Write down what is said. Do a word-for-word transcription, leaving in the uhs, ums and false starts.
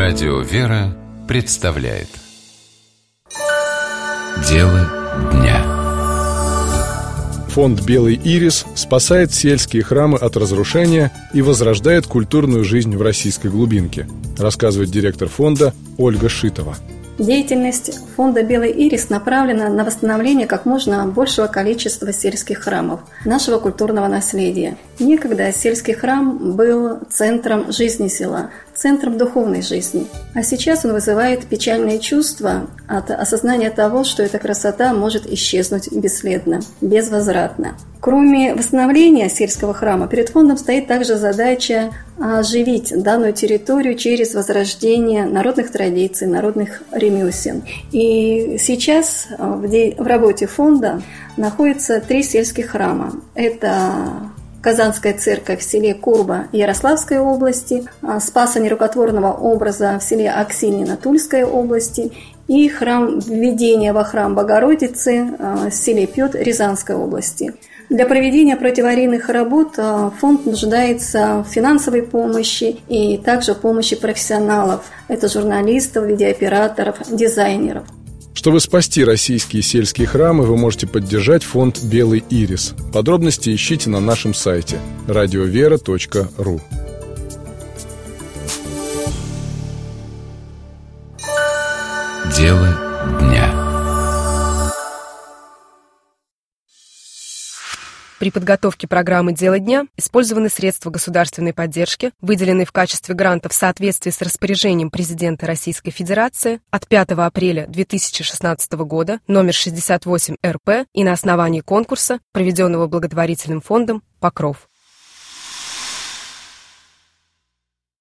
Радио «Вера» представляет Дело дня. Фонд «Белый ирис» спасает сельские храмы от разрушения и возрождает культурную жизнь в российской глубинке, рассказывает директор фонда Ольга Шитова. Деятельность фонда «Белый ирис» направлена на восстановление как можно большего количества сельских храмов, нашего культурного наследия. Некогда сельский храм был центром жизни села, центром духовной жизни. А сейчас он вызывает печальные чувства от осознания того, что эта красота может исчезнуть бесследно, безвозвратно. Кроме восстановления сельского храма, перед фондом стоит также задача оживить данную территорию через возрождение народных традиций, народных ремесел. И сейчас в работе фонда находятся три сельских храма. Это Казанская церковь в селе Курба Ярославской области, Спаса нерукотворного образа в селе Аксиньино Тульской области и храм введения во храм Богородицы в селе Пёт Рязанской области. Для проведения противоаварийных работ фонд нуждается в финансовой помощи и также в помощи профессионалов. Это журналистов, видеооператоров, дизайнеров. Чтобы спасти российские сельские храмы, вы можете поддержать фонд «Белый ирис». Подробности ищите на нашем сайте радиовера точка ру. Дело дня. При подготовке программы «Дело дня» использованы средства государственной поддержки, выделенные в качестве гранта в соответствии с распоряжением президента Российской Федерации от пятого апреля две тысячи шестнадцатого года номер шестьдесят восемь эр пэ и на основании конкурса, проведенного благотворительным фондом «Покров».